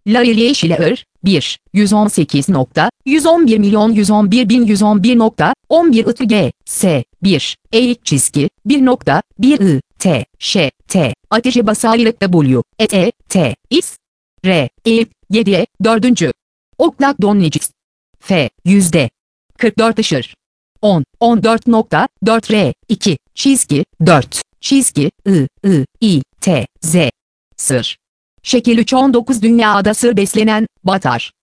Larry Schiller, 1, 118 nokta, 111 milyon 111 bin 111 nokta, 11 ITG, S, 1, eğik çizgi, 1 nokta, 1 I, T, Ş, T, ateşe basayrık W, T, Is, R, eğip, 7'ye, 4. Oklak Donnicks. F, yüzde. 44 ışır. 10, 14 nokta, 4 R, 2, çizgi, 4, çizgi, I, T, Z. Sır. Şekel 3-19 dünyada sır beslenen, batar.